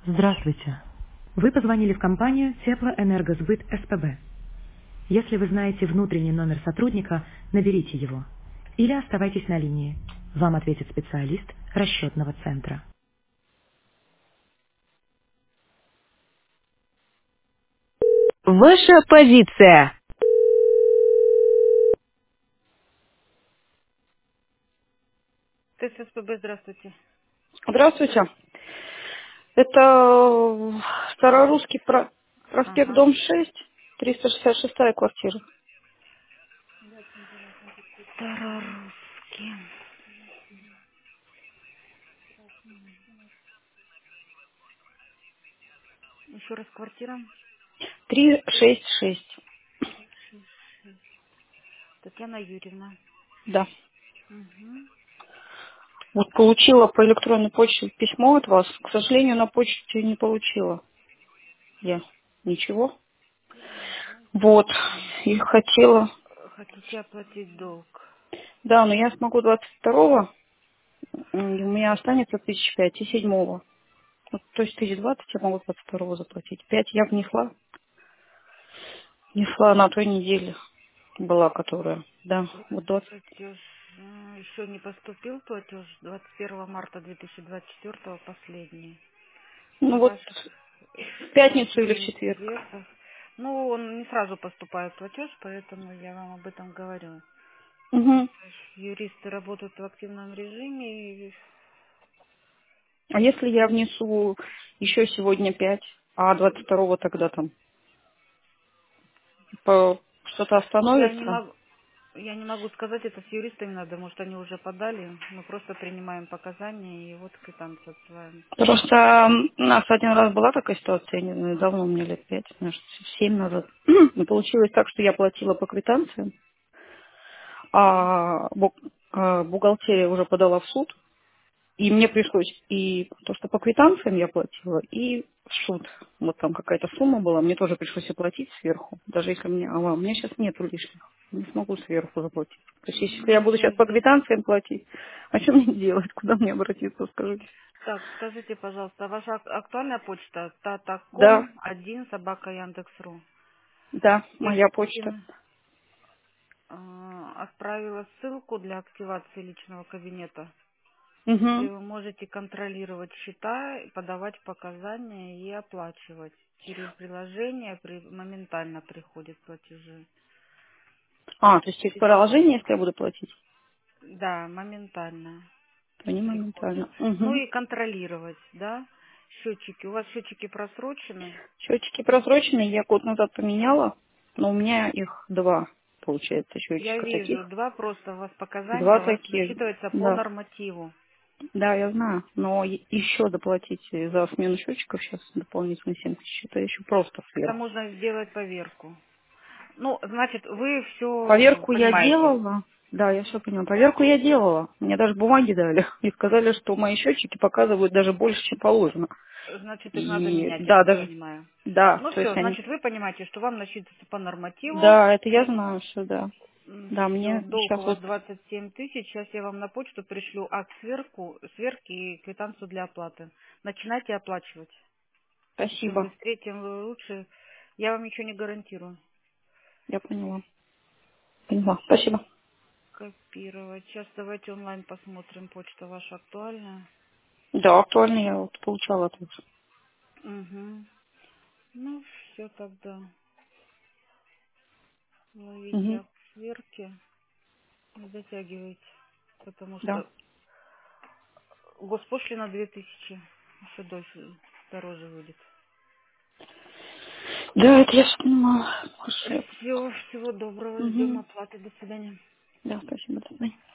Здравствуйте. Вы позвонили в компанию Теплоэнергосбыт СПБ. Если вы знаете внутренний номер сотрудника, наберите его. Или оставайтесь на линии. Вам ответит специалист расчетного центра. Ваша позиция. ТССПБ, здравствуйте. Здравствуйте. Это Старорусский проспект, Ага. дом 6, 366 квартира. Старорусский. Еще раз квартира. 366. Татьяна Юрьевна. Да. Угу. Вот получила по электронной почте письмо от вас. К сожалению, на почте не получила я ничего. Вот. И хотела... Хотите оплатить долг? Да, но я смогу 22-го, и у меня останется 1005 и 7-го. Вот, то есть 1020 я могу 22-го заплатить. 5 я внесла на той неделе. Была, которая, да, вот 20. Платеж еще не поступил платеж 21 марта 2024 последний. Ну вот Ваш в пятницу или в четверг. Минсвета. Ну, он не сразу поступает платеж, поэтому я вам об этом говорю. Угу. Юристы работают в активном режиме. И А если я внесу еще сегодня 5, а 22-го тогда там что-то я не остановится? могу, я не могу сказать, это с юристами надо, может, они уже подали. Мы просто принимаем показания и вот квитанцию отсылаем. Просто у нас один раз была такая ситуация, я не знаю, давно, у меня лет 5, может, 7 назад. И получилось так, что я платила по квитанциям, а бухгалтерия уже подала в суд, и мне пришлось и то, что по квитанциям я платила, и в суд. Вот там какая-то сумма была, мне тоже пришлось оплатить сверху. Даже если у меня сейчас нету лишних. Не смогу сверху заплатить. То есть если я буду сейчас Ну, по квитанциям платить, а что мне делать? Куда мне обратиться, скажите? так, скажите, пожалуйста, ваша актуальная почта Да, tatacom1 собака Яндекс.ру. да, Я моя почта. им отправила ссылку для активации личного кабинета, где Угу. вы можете контролировать счета, подавать показания и оплачивать. Через приложение моментально приходят платежи. То есть через приложение, если я буду платить, Да, моментально то не приходят. моментально. Ну Угу. и контролировать, да, счетчики. У вас счетчики просрочены. Счетчики просроченные я год назад поменяла, но у меня их два, получается, Я счетчика вижу, таких. два просто у вас показания, Два у вас таких, засчитывается по да. нормативу. Да, я знаю. Но еще доплатить за смену счетчиков сейчас дополнительно 7 тысяч. Это еще просто Это сверху. можно сделать поверку. Ну, значит, вы все Поверку я понимаете. делала. Да, я все поняла. Поверку я делала. Мне даже бумаги дали. И сказали, что мои счетчики показывают даже больше, чем положено. Значит, их надо И менять, я да, так даже, понимаю. да, Ну то есть все, они, значит, вы понимаете, что вам насчитывается по нормативу. да, это я знаю, что да. Да, Все, мне долг у сейчас вас вот, 27 тысяч. Сейчас я вам на почту пришлю акт сверки и квитанцию для оплаты. Начинайте оплачивать. Чем спасибо, быстрее, тем лучше. Я вам ничего не гарантирую. я поняла. Поняла, спасибо. Копировать. Сейчас давайте онлайн посмотрим, почта ваша актуальная. Да, актуально я вот получала тут. Угу. Ну, все тогда. Ловите Угу, акт сверки. Не затягивайте. Потому да. что госпошлина 2000. Еще дороже выйдет. Да, это я все понимала. Хорошо. Все, всего доброго. Ждем Угу. оплаты. До свидания. Да, спасибо. До свидания.